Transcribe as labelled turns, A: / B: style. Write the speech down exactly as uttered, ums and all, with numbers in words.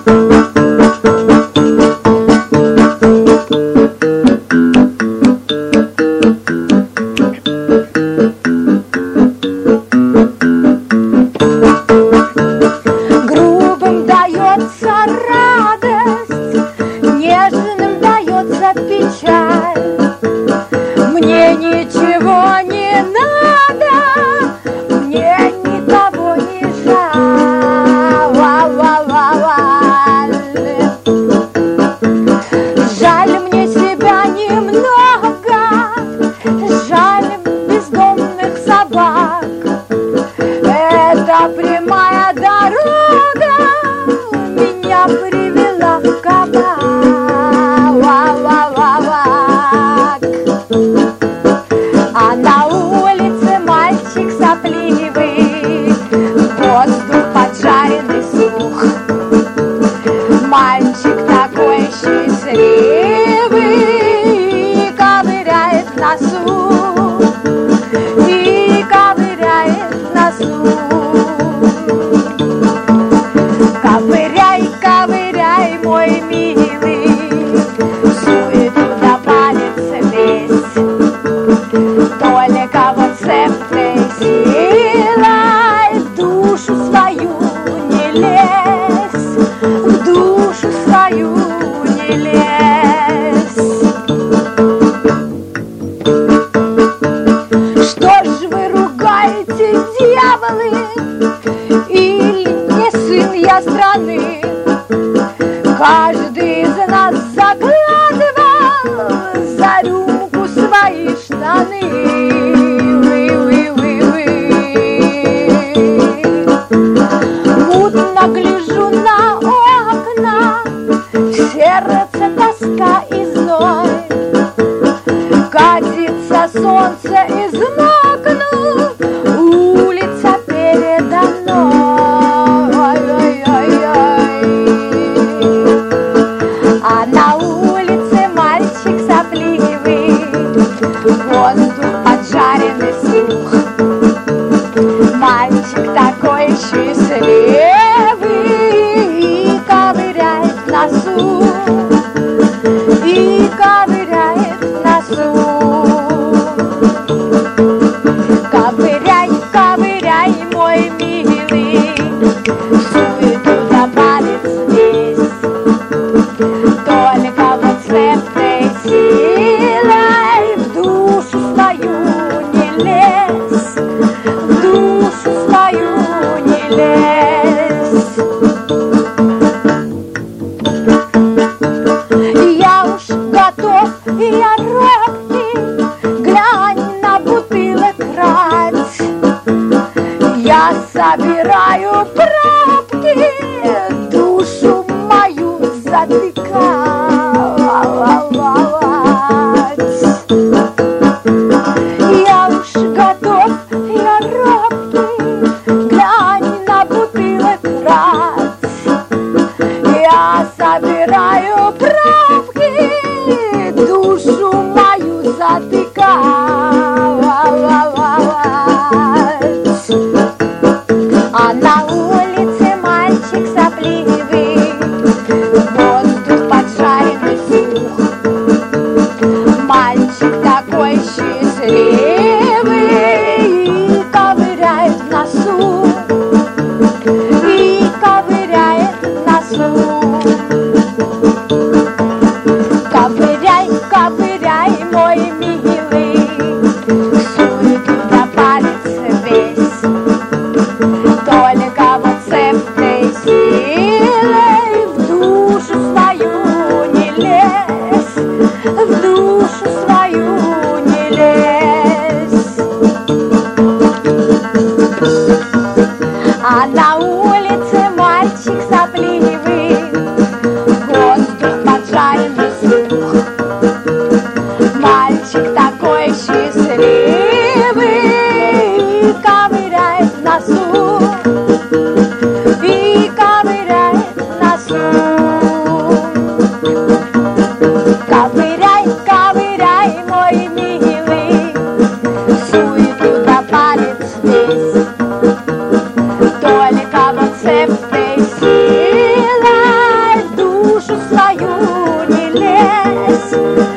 A: Каждый из нас закладывал за рюмку свои штаны. Мутно гляжу на окна, в сердце тоска и зной. Катится солнце из окна, улица передо мной. А на улице мальчик сопливый, воздух поджаренный слух. Мальчик такой счастливый и ковыряет в носу, и ковыряет в носу. Ковыряй, ковыряй, мой милый, суету да палец весь. Только вот с этой силой в душу свою не лезь, в душу свою не лезь. Я уж готов, я робкий, глянь на бутылок рать. Я собираю пробки, душу мою затыкать. Я уж готов, я робкий, глянь на бутылок рать. Я собираю пробки, душу мою затыкать. А на улице мальчик сопливый, воздух поджаренный слух. Мальчик такой счастливый и ковыряет в носу, и ковыряет в носу. Ковыряй, ковыряй, мой милый, суету да палец весь. Только вот с этой силой в душу свою не лезь, в душу свою не лезь. А на улице мальчик сопливый, воздух поджаренный слух. Мальчик такой счастливый и ковыряет в носу, и ковыряет в носу. Ковыряй, ковыряй, мой милый, суету да палец весь. Только вот с этой силой здесь.